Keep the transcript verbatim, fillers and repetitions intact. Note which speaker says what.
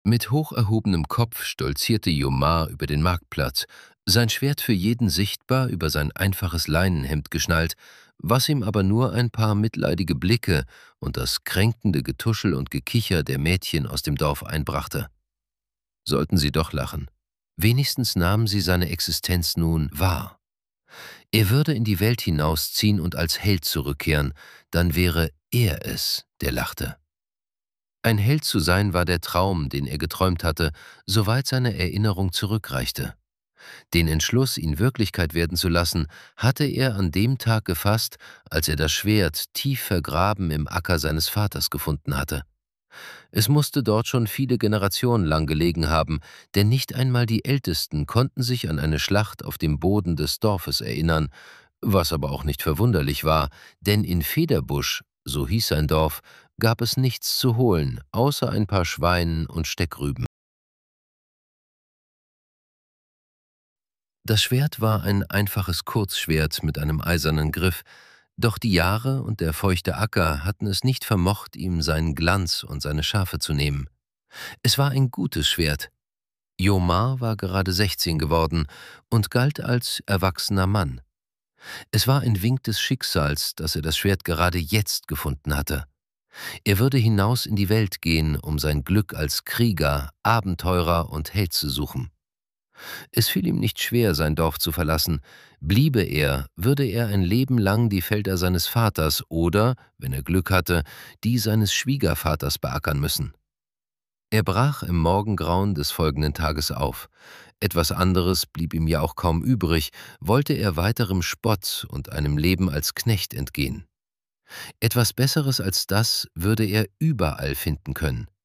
Speaker 1: Mit hoch erhobenem Kopf stolzierte Jomar über den Marktplatz, sein Schwert für jeden sichtbar über sein einfaches Leinenhemd geschnallt, was ihm aber nur ein paar mitleidige Blicke und das kränkende Getuschel und Gekicher der Mädchen aus dem Dorf einbrachte. Sollten sie doch lachen. Wenigstens nahmen sie seine Existenz nun wahr. Er würde in die Welt hinausziehen und als Held zurückkehren, dann wäre er es, der lachte. Ein Held zu sein war der Traum, den er geträumt hatte, soweit seine Erinnerung zurückreichte. Den Entschluss, ihn Wirklichkeit werden zu lassen, hatte er an dem Tag gefasst, als er das Schwert tief vergraben im Acker seines Vaters gefunden hatte. Es musste dort schon viele Generationen lang gelegen haben, denn nicht einmal die Ältesten konnten sich an eine Schlacht auf dem Boden des Dorfes erinnern, was aber auch nicht verwunderlich war, denn in Federbusch, so hieß sein Dorf, gab es nichts zu holen, außer ein paar Schweinen und Steckrüben. Das Schwert war ein einfaches Kurzschwert mit einem eisernen Griff, doch die Jahre und der feuchte Acker hatten es nicht vermocht, ihm seinen Glanz und seine Schärfe zu nehmen. Es war ein gutes Schwert. Jomar war gerade sechzehn geworden und galt als erwachsener Mann. Es war ein Wink des Schicksals, dass er das Schwert gerade jetzt gefunden hatte. Er würde hinaus in die Welt gehen, um sein Glück als Krieger, Abenteurer und Held zu suchen. Es fiel ihm nicht schwer, sein Dorf zu verlassen. Bliebe er, würde er ein Leben lang die Felder seines Vaters oder, wenn er Glück hatte, die seines Schwiegervaters beackern müssen. Er brach im Morgengrauen des folgenden Tages auf. Etwas anderes blieb ihm ja auch kaum übrig, wollte er weiterem Spott und einem Leben als Knecht entgehen. Etwas Besseres als das würde er überall finden können.